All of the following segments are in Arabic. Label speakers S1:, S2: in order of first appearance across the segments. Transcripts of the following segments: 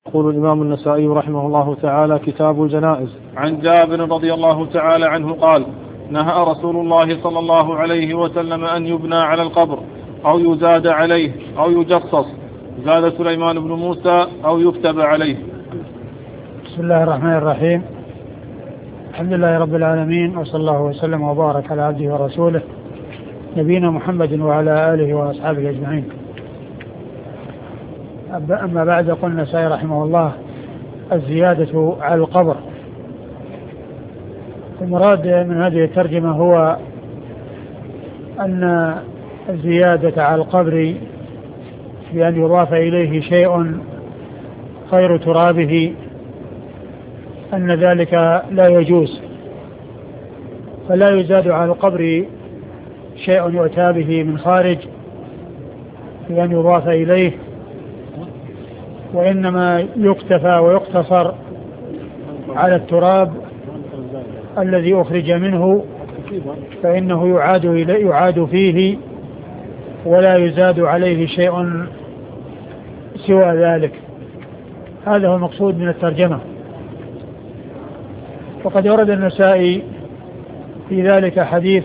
S1: يقول الإمام النسائي رحمه الله تعالى: كتاب الجنائز.
S2: عن جابر رضي الله تعالى عنه قال: نهى رسول الله صلى الله عليه وسلم أن يبنى على القبر أو يزاد عليه أو يجصص. زاد سليمان بن موسى: أو يكتب عليه.
S3: بسم الله الرحمن الرحيم. الحمد لله رب العالمين، وصلى الله وسلم وبارك على عبده ورسوله نبينا محمد وعلى آله وأصحابه أجمعين. أما بعد، قال النسائي رحمه الله: الزيادة على القبر. المراد من هذه الترجمة هو أن الزيادة على القبر بأن يضاف إليه شيء غير ترابه أن ذلك لا يجوز، فلا يزاد على القبر شيء يؤتى به من خارج بأن يضاف إليه، وإنما يكتفى ويقتصر على التراب الذي أخرج منه، فإنه يعاد فيه ولا يزاد عليه شيء سوى ذلك. هذا هو المقصود من الترجمة. وقد ورد النسائي في ذلك حديث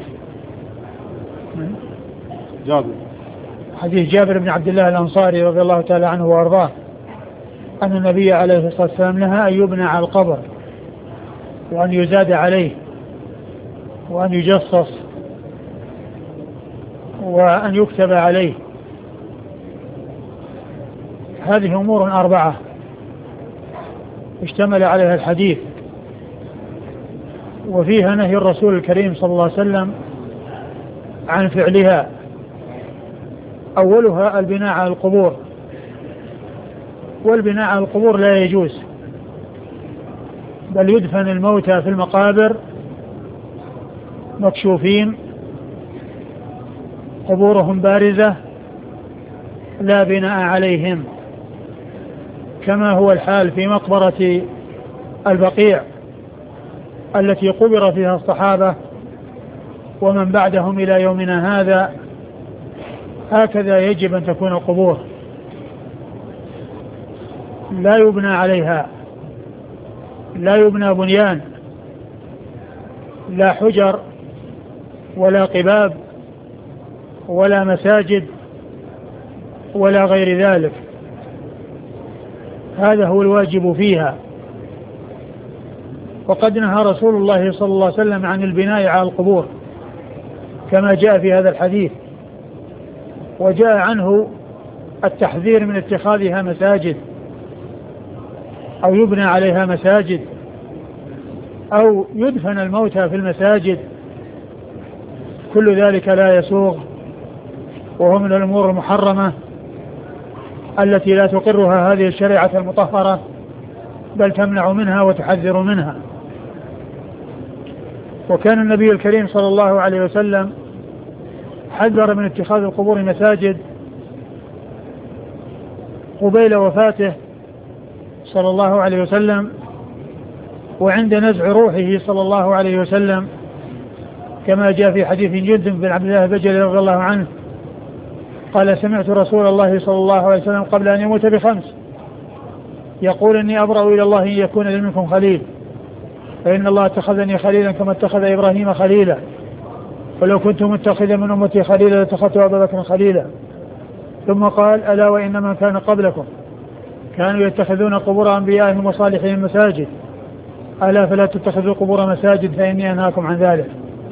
S3: جابر بن عبد الله الأنصاري رضي الله تعالى عنه وأرضاه أن النبي عليه الصلاة والسلام نهى أن يبنى على القبر وأن يزاد عليه وأن يجصص وأن يكتب عليه. هذه أمور 4 اشتمل عليها الحديث، وفيها نهي الرسول الكريم صلى الله عليه وسلم عن فعلها. أولها البناء على القبور، والبناء على القبور لا يجوز، بل يدفن الموتى في المقابر مكشوفين، قبورهم بارزة، لا بناء عليهم، كما هو الحال في مقبرة البقيع التي قبر فيها الصحابة ومن بعدهم إلى يومنا هذا. هكذا يجب أن تكون القبور، لا يبنى عليها، لا يبنى بنيان، لا حجر ولا قباب ولا مساجد ولا غير ذلك. هذا هو الواجب فيها. وقد نهى رسول الله صلى الله عليه وسلم عن البناء على القبور كما جاء في هذا الحديث، وجاء عنه التحذير من اتخاذها مساجد أو يبنى عليها مساجد أو يدفن الموتى في المساجد. كل ذلك لا يسوغ، وهو من الأمور المحرمة التي لا تقرها هذه الشريعة المطهرة، بل تمنع منها وتحذر منها. وكان النبي الكريم صلى الله عليه وسلم حذر من اتخاذ القبور مساجد قبيل وفاته صلى الله عليه وسلم، وعند نزع روحه صلى الله عليه وسلم، كما جاء في حديث جندب بن عبد الله البجلي رضي الله عنه قال: سمعت رسول الله صلى الله عليه وسلم قبل أن يموت ب5 يقول: إني أبرأ إلى الله أن يكون لي منكم خليل، فإن الله اتخذني خليلا كما اتخذ إبراهيم خليلا، ولو كنت متخذا من أمتي خليلا لاتخذت أبا بكر خليلا. ثم قال: ألا وإن من كان قبلكم كانوا يتخذون قبور أنبيائهم وصالحين مساجد، ألا فلا تتخذوا قبور مساجد فإني أنهاكم عن ذلك.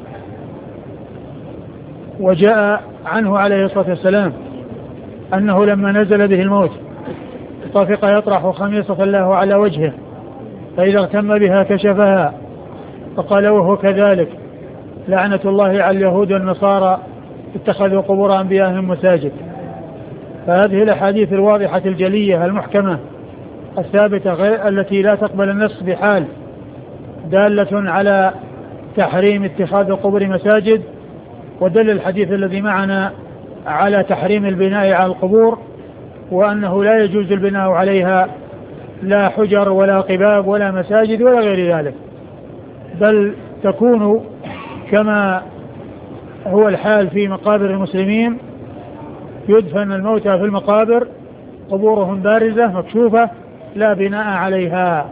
S3: وجاء عنه عليه الصلاة والسلام أنه لما نزل به الموت طفق يطرح خميصة له على وجهه، فإذا اغتم بها كشفها، فقال: وهو كذلك، لعنة الله على اليهود والنصارى اتخذوا قبور أنبيائهم مساجد. فهذه الأحاديث الواضحة الجلية المحكمة الثابتة التي لا تقبل النص بحال دالة على تحريم اتخاذ القبور مساجد، ودل الحديث الذي معنا على تحريم البناء على القبور، وأنه لا يجوز البناء عليها لا حجر ولا قباب ولا مساجد ولا غير ذلك، بل تكون كما هو الحال في مقابر المسلمين، يدفن الموتى في المقابر قبورهم بارزة مكشوفة لا بناء عليها.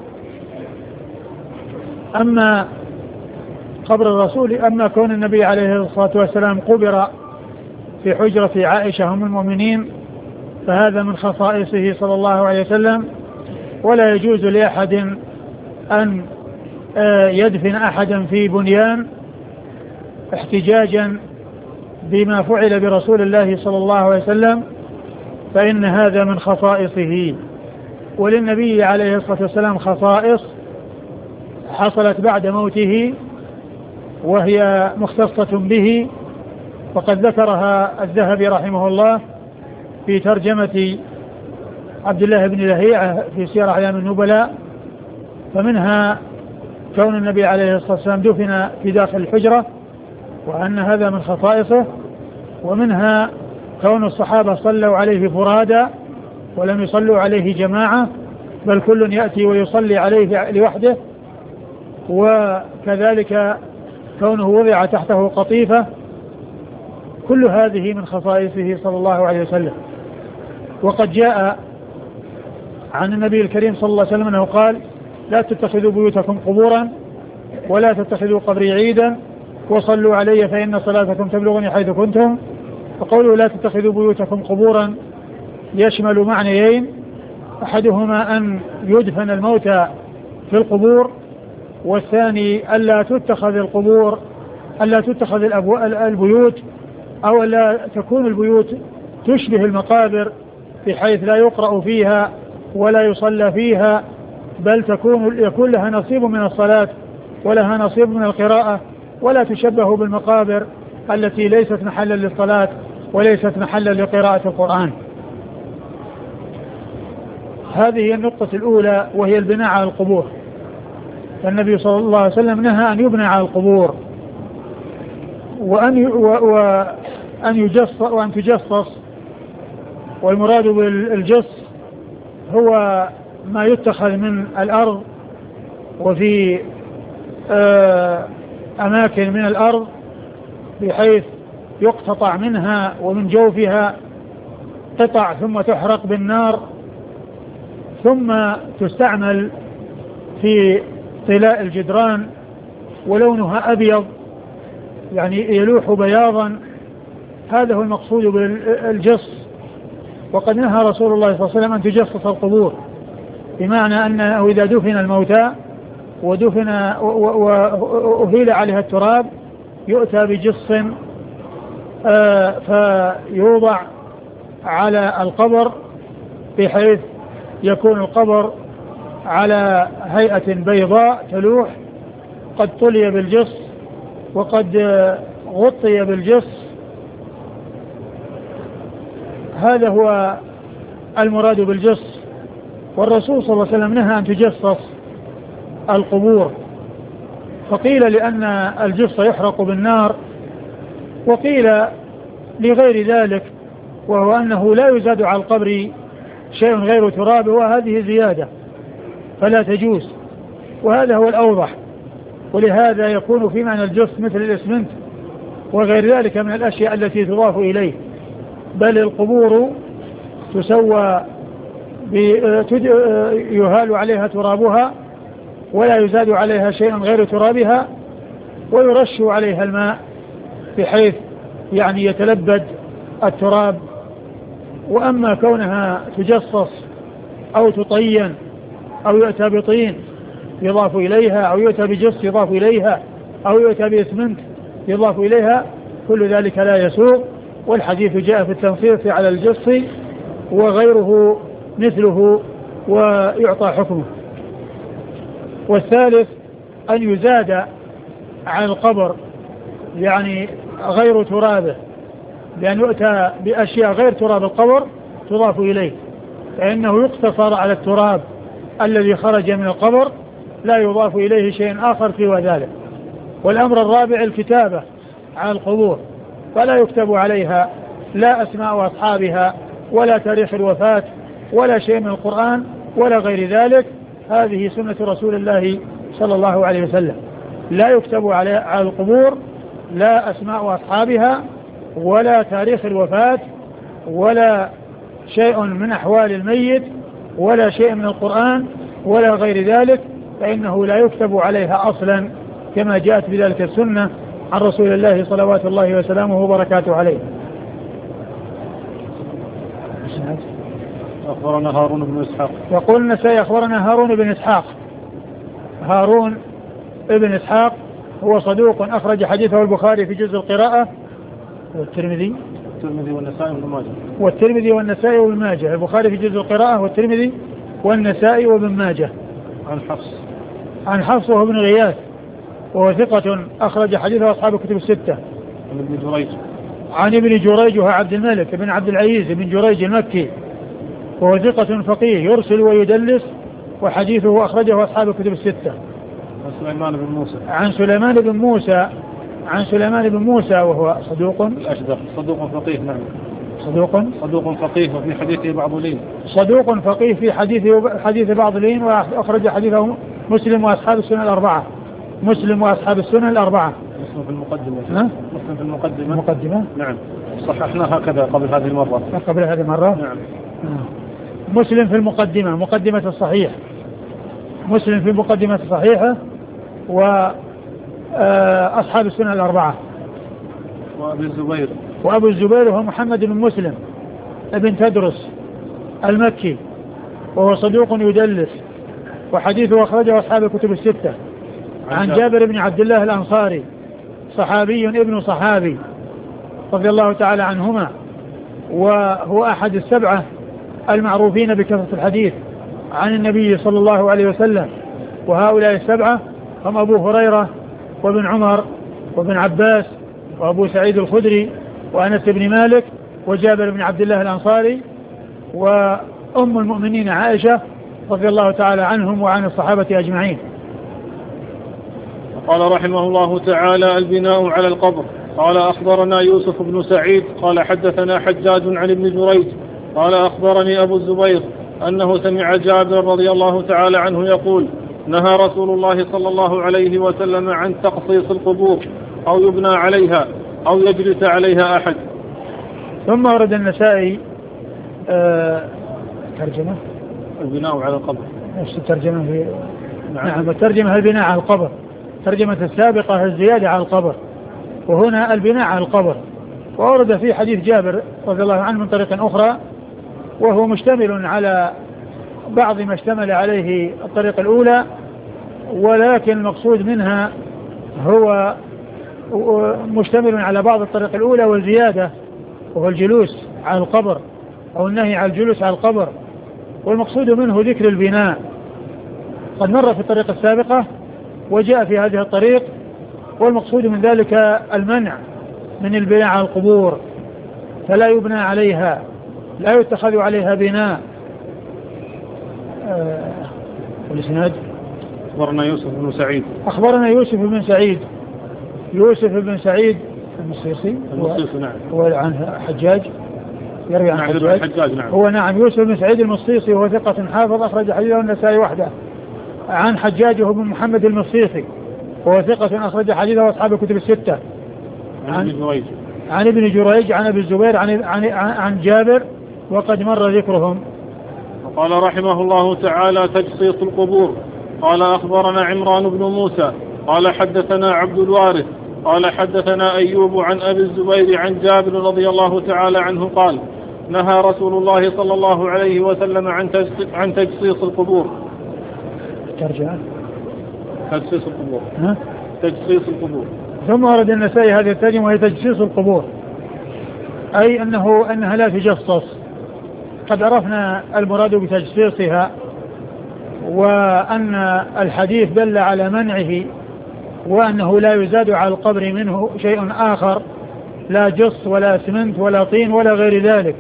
S3: أما قبر الرسول، أما كون النبي عليه الصلاة والسلام قبر في حجرة عائشة أم المؤمنين فهذا من خصائصه صلى الله عليه وسلم، ولا يجوز لأحد أن يدفن أحدا في بنيان احتجاجا بما فعل برسول الله صلى الله عليه وسلم، فإن هذا من خصائصه. وللنبي عليه الصلاة والسلام خصائص حصلت بعد موته وهي مختصة به، وقد ذكرها الذهبي رحمه الله في ترجمة عبد الله بن لهيعة في سير أعلام النبلاء. فمنها كون النبي عليه الصلاة والسلام دفن في داخل الحجرة وأن هذا من خصائصه، ومنها كون الصحابة صلوا عليه فرادا ولم يصلوا عليه جماعة، بل كل يأتي ويصلي عليه لوحده. وكذلك كونه وضع تحته قطيفة، كل هذه من خصائصه صلى الله عليه وسلم. وقد جاء عن النبي الكريم صلى الله عليه وسلم أنه قال: لا تتخذوا بيوتكم قبورا ولا تتخذوا قبري عيدا وصلوا علي فإن صلاتكم تبلغني حيث كنتم. وقوله لا تتخذوا بيوتكم قبورا يشمل معنيين: أحدهما أن يدفن الموتى في القبور، والثاني ألا تتخذ القبور، ألا تتخذ البيوت، أو لا تكون البيوت تشبه المقابر بحيث لا يقرأ فيها ولا يصلى فيها، بل يكون لها نصيب من الصلاة ولها نصيب من القراءة، ولا تشبه بالمقابر التي ليست محلا للصلاة وليست محلا لقراءة القرآن. هذه النقطة الأولى وهي البناء على القبور. فالنبي صلى الله عليه وسلم نهى أن يبنى على القبور وأن تجصص. والمراد بالجص هو ما يتخذ من الأرض وفي أماكن من الأرض بحيث يقتطع منها ومن جوفها قطع ثم تحرق بالنار ثم تستعمل في طلاء الجدران ولونها أبيض يعني يلوح بياضا. هذا هو المقصود بالجص. وقد نهى رسول الله صلى الله عليه وسلم أن تجصص القبور، بمعنى أنه إذا دفن الموتى ودفن وأهيل عليها التراب يؤتى بجص فيوضع على القبر بحيث يكون القبر على هيئة بيضاء تلوح، قد طلي بالجص وقد غطي بالجص. هذا هو المراد بالجص. والرسول صلى الله عليه وسلم نهى أن تجصص القبور، فقيل لأن الجص يحرق بالنار، وقيل لغير ذلك، وهو أنه لا يزاد على القبر شيء غير تراب، وهذه زيادة فلا تجوز، وهذا هو الأوضح. ولهذا يكون في معنى الجص مثل الإسمنت وغير ذلك من الأشياء التي تضاف إليه. بل القبور تسوى يهال عليها ترابها ولا يزاد عليها شيء غير ترابها، ويرش عليها الماء بحيث يعني يتلبد التراب. وأما كونها تجصص أو تطين أو يؤتى بطين يضاف إليها أو يؤتى بجص يضاف إليها أو يؤتى بإسمنت يضاف إليها، كل ذلك لا يسوغ. والحديث جاء في التنصيص على الجص وغيره مثله ويعطى حكمه. والثالث أن يزاد عن القبر يعني غير ترابه، بأن يؤتى بأشياء غير تراب القبر تضاف إليه، فإنه يقتصر على التراب الذي خرج من القبر، لا يضاف إليه شيء آخر سوى ذلك. والأمر الرابع الكتابة على القبور، فلا يكتب عليها لا أسماء أصحابها ولا تاريخ الوفاة ولا شيء من القرآن ولا غير ذلك. هذه سنة رسول الله صلى الله عليه وسلم. لا يكتب على القبور لا أسماء أصحابها ولا تاريخ الوفاة ولا شيء من أحوال الميت ولا شيء من القرآن ولا غير ذلك، فإنه لا يكتب عليها أصلا، كما جاءت بذلك السنة عن رسول الله صلوات الله وسلامه وبركاته عليه.
S2: أخبرنا هارون بن إسحاق.
S3: يقول النسائي أخبرنا هارون بن إسحاق. هارون بن إسحاق هو صدوق أخرج حديثه البخاري في جزء القراءة والترمذي
S2: والنسائي وابن ماجه.
S3: والترمذي والنسائي وابن ماجه. البخاري في جزء القراءة والترمذي والنسائي وابن ماجه. عن حفص وهو ابن غياث وهو ثقة أخرج حديثه أصحاب الكتب الستة. عن ابن جريج وهو عبد الملك بن عبد العزيز بن جريج المكي وهو ثقة فقيه يرسل ويدلس وحديثه أخرجه أصحاب الكتب الستة. عن سليمان بن موسى وهو صدوق
S2: الأشدق صدوق فقيه. نعم
S3: صدوق
S2: فقيه وفي حديثه بعض لين.
S3: صدوق فقيه في حديث بعض لين وأخرج حديثه مسلم وأصحاب السنن الأربعة. مسلم
S2: في المقدمة. نعم صححنا هكذا قبل هذه المرة. نعم.
S3: مسلم في المقدمة مقدمة الصحيح. مسلم في مقدمة الصحيحة وأصحاب السنن الأربعة. وأبو الزبير هو محمد بن مسلم ابن تدرس المكي وهو صدوق يدلس وحديثه أخرجه أصحاب الكتب الستة. عن جابر بن عبد الله الأنصاري صحابي ابن صحابي رضي الله تعالى عنهما، وهو أحد السبعة المعروفين بكثرة الحديث عن النبي صلى الله عليه وسلم. وهؤلاء السبعة هم أبو هريرة وابن عمر وابن عباس وأبو سعيد الخدري وأنس بن مالك وجابر بن عبد الله الأنصاري وأم المؤمنين عائشة رضي الله تعالى عنهم وعن الصحابة أجمعين.
S2: قال رحمه الله تعالى: البناء على القبر. قال: أخبرنا يوسف بن سعيد قال حدثنا حجاج عن ابن جريج قال: أخبرني أبو الزبير أنه سمع جابر رضي الله تعالى عنه يقول: نهى رسول الله صلى الله عليه وسلم عن تقصيص القبور أو يبنى عليها أو يجلس عليها أحد.
S3: ثم ورد النسائي ترجمة
S2: البناء على القبر.
S3: نفس الترجمة في نعم الترجمة البناء على القبر. ترجمة السابقة الزيادة على القبر، وهنا البناء على القبر. وورد في حديث جابر رضي الله عنه من طريق أخرى، وهو مشتمل على بعض ما اشتمل عليه الطريقة الأولى، ولكن المقصود منها هو مشتمل على بعض الطريقة الأولى والزيادة، وهو الجلوس على القبر أو النهي عن الجلوس على القبر. والمقصود منه ذكر البناء، قد مر في الطريقة السابقة وجاء في هذه الطريق، والمقصود من ذلك المنع من البناء على القبور، فلا يبنى عليها، لا يتخذ عليها بناء. والإسناد
S2: أخبرنا يوسف بن سعيد.
S3: أخبرنا يوسف بن سعيد المصيصي.
S2: نعم.
S3: هو عن حجاج، يروي عن حجاج.
S2: نعم.
S3: هو نعم يوسف بن سعيد المصيصي وهو ثقة حافظ أخرج حديثه النسائي وحده. عن حجاج بن محمد المصيصي وهو ثقة أخرج حديثه أصحاب الكتب الستة. عن ابن جريج عن أبي الزبير عن جابر وقد مر ذكرهم.
S2: وقال رحمه الله تعالى: تجصيص القبور. قال: أخبرنا عمران بن موسى قال حدثنا عبد الوارث قال حدثنا أيوب عن أبي الزبير عن جابر رضي الله تعالى عنه قال: نهى رسول الله صلى الله عليه وسلم عن تجصيص القبور.
S3: ترجع
S2: تجصيص القبور.
S3: ثم ورد النسائي هذه الترجمة وهي تجصيص القبور، أي أنها لا تجصص. قد عرفنا المراد بتجصيصها، وأن الحديث دل على منعه، وأنه لا يزاد على القبر منه شيء آخر، لا جص ولا اسمنت ولا طين ولا غير ذلك.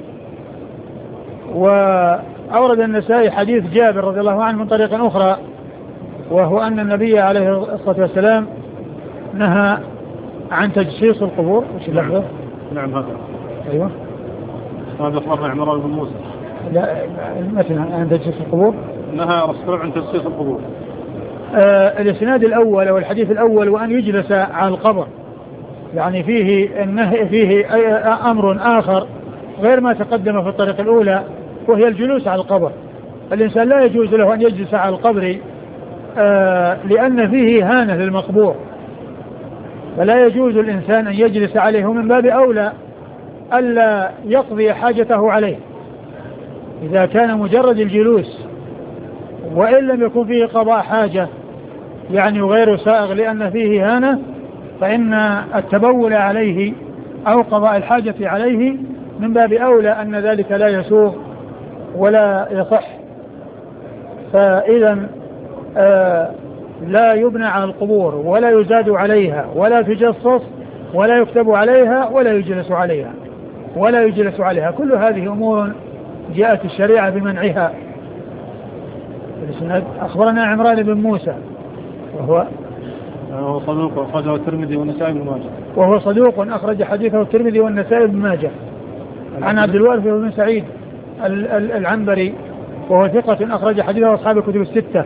S3: وأورد النسائي حديث جابر رضي الله عنه من طريق أخرى، وهو أن النبي عليه الصلاة والسلام نهى عن تجصيص القبور. وش اللفظ؟
S2: نعم هذا.
S3: أيوة
S2: هذا أخبرنا عمران بن موسى.
S3: لا مثلا عن تجصيص القبور.
S2: نهى رسول عن تجصيص القبور.
S3: الاسناد الأول أو الحديث الأول: وأن يجلس على القبر، يعني فيه النهي، فيه أمر آخر غير ما تقدم في الطريق الأولى، وهي الجلوس على القبر. الإنسان لا يجوز له أن يجلس على القبر لأن فيه إهانة للمقبور، فلا يجوز الإنسان أن يجلس عليه، ومن باب أولى ألا يقضي حاجته عليه إذا كان مجرد الجلوس، وإن لم يكن فيه قضاء حاجة يعني غير سائغ لأن فيه إهانة، فإن التبول عليه أو قضاء الحاجة عليه من باب أولى أن ذلك لا يسوغ ولا يصح. فإذا لا يبنى على القبور ولا يزاد عليها ولا تجصص ولا يكتب عليها ولا يجلس عليها كل هذه أمور جاءت الشريعة بمنعها. أخبرنا عمران بن موسى وهو
S2: صدوق أخرجه الترمذي والنسائي بن ماجه،
S3: وهو صدوق أخرج حديثه الترمذي والنسائي بن ماجه. عن عبد الوارث بن سعيد العنبري وهو ثقة أخرج حديثه أصحاب الكتب الستة.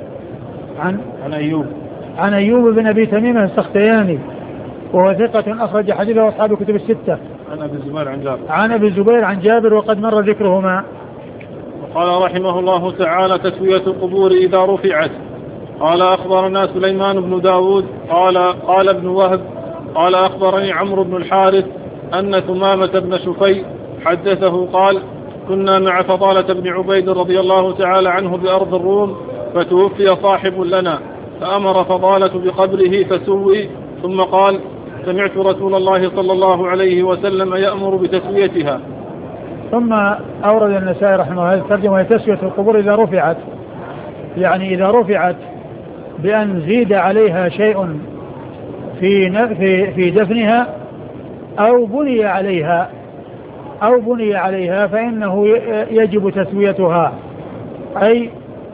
S3: عن أيوب بن أبي تميمة السختياني وهو ثقة أخرج حديثه أصحاب الكتب الستة. عن أبي الزبير عن جابر وقد مر ذكرهما.
S2: وقال رحمه الله تعالى: تسوية القبور إذا رفعت. قال أخبرنا سليمان بن داود قال ابن وهب قال أخبرني عمرو بن الحارث أن ثمامة بن شفي حدثه قال: كنا مع فضالة بن عبيد رضي الله تعالى عنه بأرض الروم، فتوفي صاحب لنا، فأمر فضالة بقبره فسوي، ثم قال: سمعت رسول الله صلى الله عليه وسلم يأمر بتسويتها.
S3: ثم أورد النسائي رحمه الله الترجمة: تسوية القبور إذا رفعت، يعني إذا رفعت بأن زيد عليها شيء في دفنها أو بني عليها فإنه يجب تسويتها، أي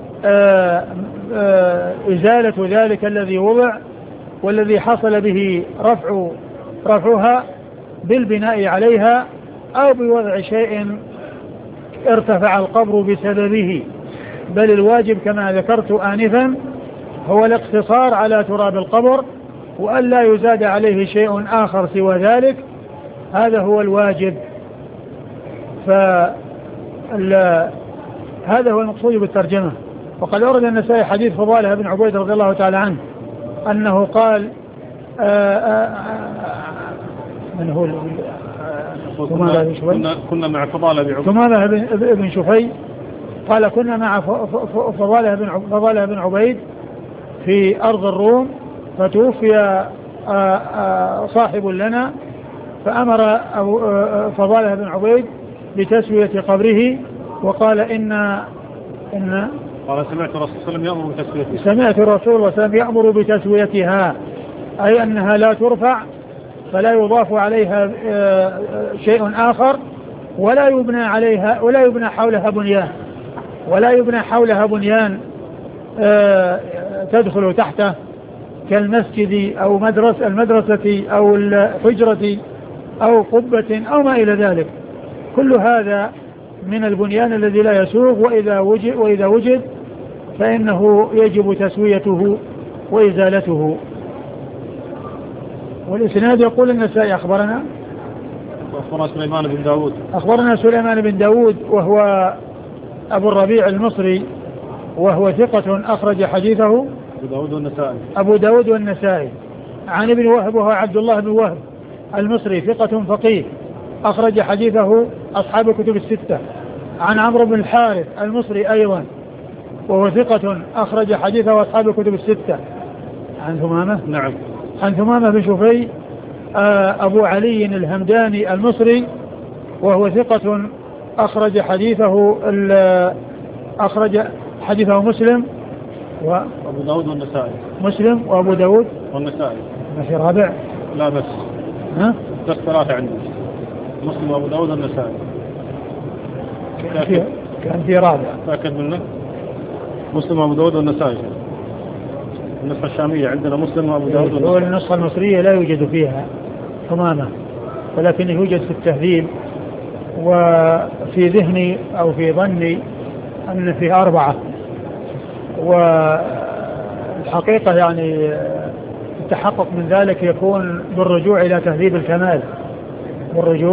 S3: إزالة ذلك الذي وضع والذي حصل به رفعها بالبناء عليها أو بوضع شيء ارتفع القبر بسببه. بل الواجب كما ذكرت آنفا هو الاقتصار على تراب القبر وأن لا يزاد عليه شيء آخر سوى ذلك، هذا هو الواجب. هذا هو المقصود بالترجمة. وقد أورد النسائي حديث فضالة بن عبيد رضي الله تعالى عنه أنه قال من هو
S2: كنا مع فضالة
S3: بن شفي قال: كنا مع فضالة بن عبيد في أرض الروم، فتوفي صاحب لنا، فأمر فضالة بن عبيد بتسوية قبره، وقال
S2: قال: سمعت رسول الله يأمر بتسويتها.
S3: سمعت رسول الله صلى الله عليه وسلم يأمر بتسويتها، أي أنها لا ترفع فلا يضاف عليها شيء آخر ولا يبنى حولها بنيان تدخل تحته كالمسجد أو المدرسة أو الحجرة أو قبة أو ما إلى ذلك. كل هذا من البنيان الذي لا يسوغ، وإذا وجد فإنه يجب تسويته وإزالته. والإسناد يقول النسائي أخبرنا سليمان بن داود وهو أبو الربيع المصري وهو ثقة أخرج حديثه أبو داود والنسائي. عن ابن وهب وهو عبد الله بن وهب المصري ثقة فقيه أخرج حديثه أصحاب الكتب الستة. عن عمرو بن الحارث المصري أيضا وهو ثقة أخرج حديثه أصحاب الكتب الستة. عن ثمامة بن شفي أبو علي الهمداني المصري وهو ثقة أخرج حديثه مسلم
S2: وأبو داود والنسائي.
S3: مسلم وأبو داود
S2: والنسائي.
S3: ما في رابع؟
S2: لا بس ثلاثة عندي: مسلم وأبو داود والنسائي.
S3: كان في رابع.
S2: تأكد منه؟ مسلم وأبو داود والنسائي. النسخة الشامية عندنا مسلم وأبو داود والنسائي.
S3: النسخة المصرية لا يوجد فيها ثمامة، ولكنه يوجد في التهذيب، وفي ذهني أو في ظني أن فيه 4. والحقيقة يعني التحقق من ذلك يكون بالرجوع إلى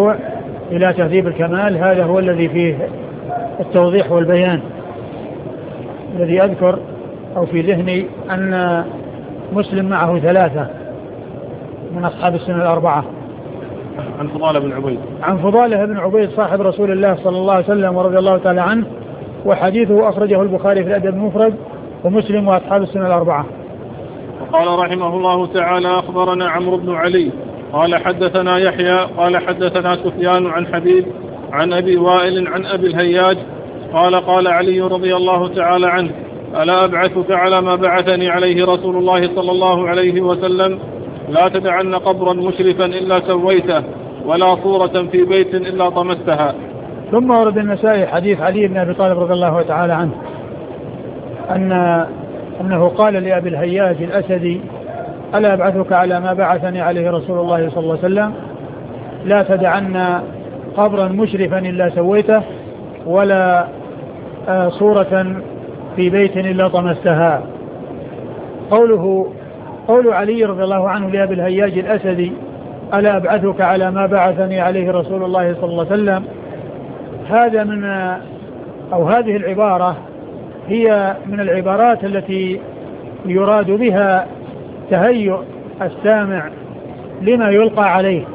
S3: تهذيب الكمال، هذا هو الذي فيه التوضيح والبيان. الذي أذكر أو في ذهني أن مسلم معه 3 من أصحاب السنة الأربعة.
S2: عن فضالة بن عبيد.
S3: عن فضالة بن عبيد صاحب رسول الله صلى الله عليه وسلم ورضي الله تعالى عنه، وحديثه أخرجه البخاري في الأدب المفرد ومسلم وأصحاب السنة الأربعة.
S2: وقال رحمه الله تعالى: أخبرنا عمرو بن علي قال حدثنا يحيى قال حدثنا سفيان عن حبيب عن أبي وائل عن أبي الهياج قال: قال علي رضي الله تعالى عنه: ألا أبعثك على ما بعثني عليه رسول الله صلى الله عليه وسلم: لا تدعن قبرا مشرفا إلا سويته، ولا صورة في بيت إلا طمستها.
S3: ثم ورد النسائي حديث علي بن أبي طالب رضي الله تعالى عنه أنه قال لأبي الهياج الأسدي: ألا أبعثك على ما بعثني عليه رسول الله صلى الله عليه وسلم: لا تدعن قبرا مشرفا إلا سويته، ولا صورة في بيت إلا طمستها. قول علي رضي الله عنه لأبي الهياج الأسدي: ألا أبعثك على ما بعثني عليه رسول الله صلى الله عليه وسلم، هذه العبارة هي من العبارات التي يراد بها تهيؤ السامع لما يلقى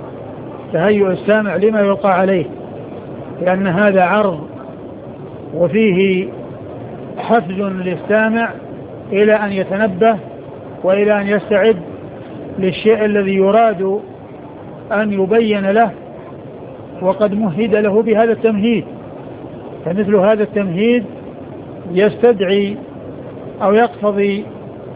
S3: عليه، لأن هذا عرض وفيه حفز للسامع إلى أن يتنبه وإلى أن يستعد للشيء الذي يراد أن يبين له، وقد مهد له بهذا التمهيد. فمثل هذا التمهيد يستدعي أو يقتضي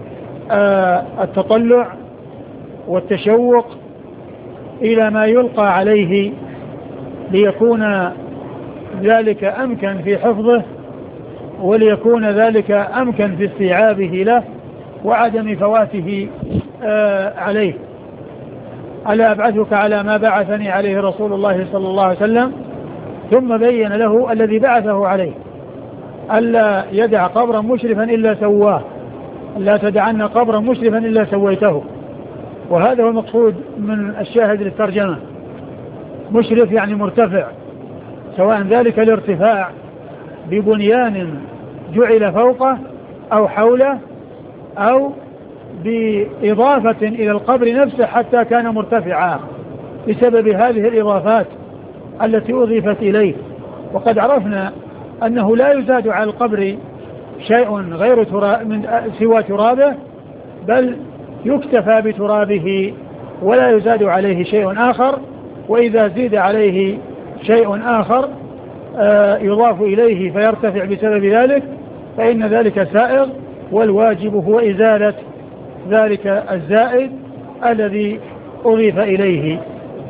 S3: التطلع والتشوق إلى ما يلقى عليه، ليكون ذلك أمكن في حفظه، وليكون ذلك أمكن في استيعابه له وعدم فواته عليه. ألا أبعثك على ما بعثني عليه رسول الله صلى الله عليه وسلم، ثم بين له الذي بعثه عليه: ألا يدع قبرا مشرفا إلا سواه، لا تدعن قبرا مشرفا إلا سويته. وهذا هو المقصود من الشاهد للترجمة. مشرف يعني مرتفع، سواء ذلك الارتفاع ببنيان جعل فوقه أو حوله، أو بإضافة إلى القبر نفسه حتى كان مرتفعا بسبب هذه الإضافات التي أضيفت إليه. وقد عرفنا أنه لا يزاد على القبر شيء غير سوى ترابه، بل يكتفى بترابه ولا يزاد عليه شيء آخر. وإذا زيد عليه شيء آخر يضاف إليه فيرتفع بسبب ذلك، فإن ذلك سائغ، والواجب هو إزالة ذلك الزائد الذي أضيف إليه.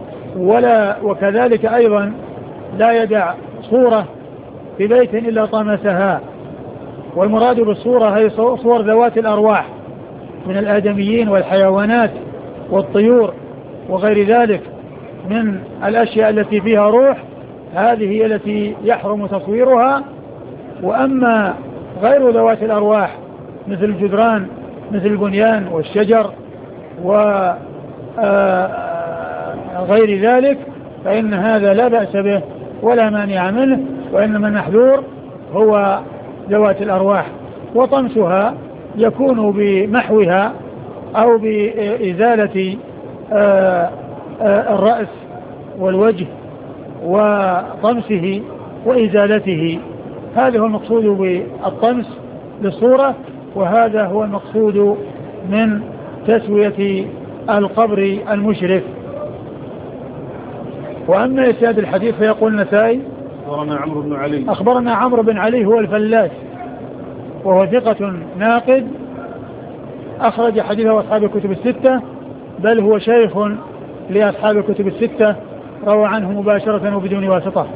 S3: وكذلك أيضا لا يدع صورة في بيت إلا طمسها. والمراد بالصورة هي صور ذوات الأرواح من الآدميين والحيوانات والطيور وغير ذلك من الأشياء التي فيها روح، هذه هي التي يحرم تصويرها. وأما غير ذوات الأرواح مثل الجدران، مثل البنيان والشجر وغير ذلك، فإن هذا لا بأس به ولا مانع منه، وإنما المحذور هو ذوات الأرواح. وطمسها يكون بمحوها أو بإزالة الرأس والوجه وطمسه وإزالته. هذا هو المقصود بالطمس للصورة، وهذا هو المقصود من تسوية القبر المشرف. وأما إسناد الحديث فيقول النسائي: أخبرنا عمرو بن علي هو الفلاس، وهو ثقة ناقد، أخرج حديثه أصحاب الكتب الستة، بل هو شيخ لأصحاب الكتب الستة، روى عنه مباشرة وبدون واسطة.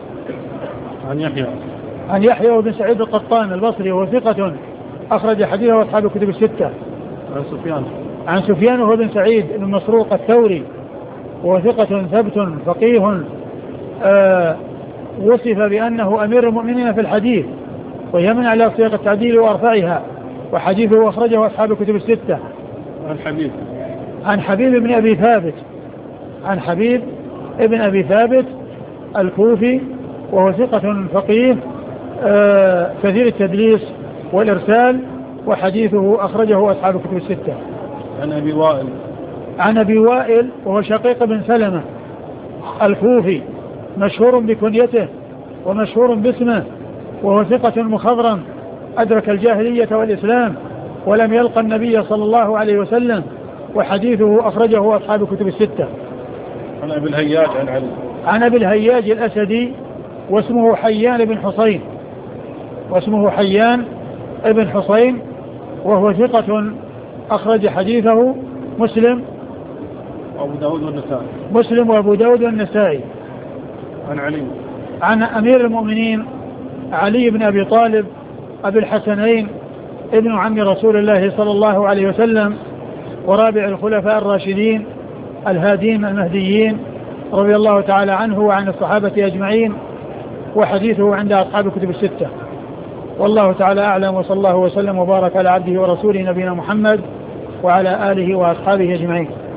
S3: عن يحيى بن سعيد القطان البصري، وهو ثقة أخرج حديثه أصحاب الكتب الستة. عن سفيان وهو بن سعيد بن مسروق الثوري، وهو ثقة ثبت فقيه، وصف بأنه أمير المؤمنين في الحديث، ويمن على صيغ التعديل وأرفعها، وحديثه أخرجه أصحاب الكتب الستة. عن حبيب بن أبي ثابت، عن حبيب ابن أبي ثابت الكوفي، وهو ثقة فقيه كثير التدليس، والإرسال، وحديثه أخرجه أصحاب الكتب الستة. عن أبي وائل وهو شقيق بن سلمة الكوفي مشهور بكنيته ومشهور باسمه، وهو ثقة مخضرم أدرك الجاهلية والإسلام ولم يلقى النبي صلى الله عليه وسلم، وحديثه أخرجه أصحاب الكتب الستة.
S2: عن أبي الهياج عن علي.
S3: عن أبي الهياج الأسدي واسمه حيان بن حصين وهو ثقة أخرج حديثه مسلم وأبو داود والنسائي.
S2: عن علي.
S3: عن أمير المؤمنين علي بن أبي طالب أبي الحسنين ابن عم رسول الله صلى الله عليه وسلم ورابع الخلفاء الراشدين الهادين المهديين رضي الله تعالى عنه وعن الصحابة أجمعين، وحديثه عند أصحاب الكتب الستة. والله تعالى أعلم، وصلى الله وسلم وبارك على عبده ورسوله نبينا محمد وعلى آله وأصحابه أجمعين.